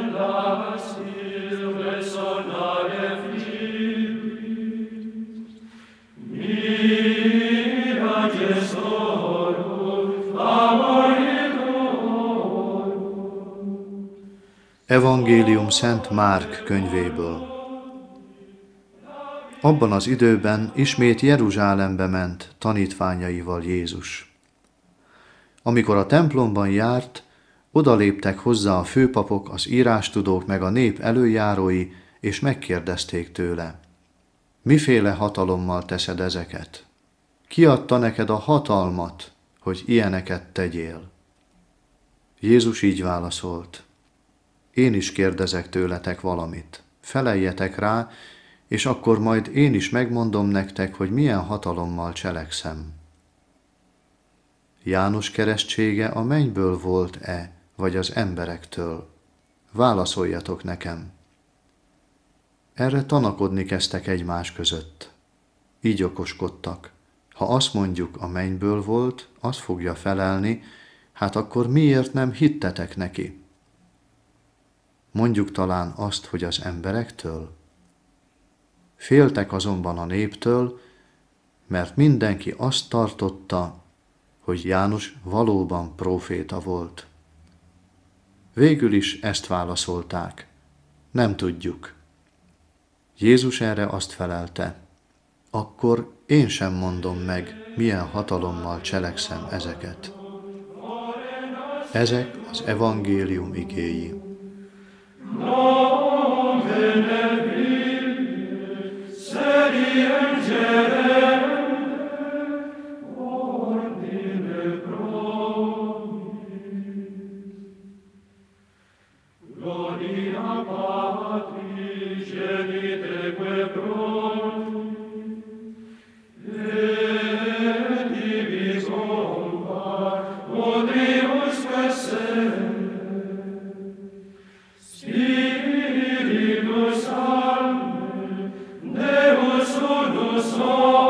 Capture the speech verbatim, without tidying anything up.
Evangélium Szent Márk könyvéből. Abban az időben ismét Jeruzsálembe ment tanítványaival Jézus. Amikor a templomban járt, odaléptek hozzá a főpapok, az írástudók meg a nép előjárói, és megkérdezték tőle: miféle hatalommal teszed ezeket? Ki adta neked a hatalmat, hogy ilyeneket tegyél? Jézus így válaszolt: én is kérdezek tőletek valamit. Feleljetek rá, és akkor majd én is megmondom nektek, hogy milyen hatalommal cselekszem. János keresztsége a mennyből volt-e, vagy az emberektől? Válaszoljatok nekem. Erre tanakodni kezdtek egymás között. Így okoskodtak: ha azt mondjuk, a mennyből volt, az fogja felelni, hát akkor miért nem hittetek neki? Mondjuk talán azt, hogy az emberektől? Féltek azonban a néptől, mert mindenki azt tartotta, hogy János valóban próféta volt. Végül is ezt válaszolták: nem tudjuk. Jézus erre azt felelte: akkor én sem mondom meg, milyen hatalommal cselekszem ezeket. Ezek az evangélium igéi. So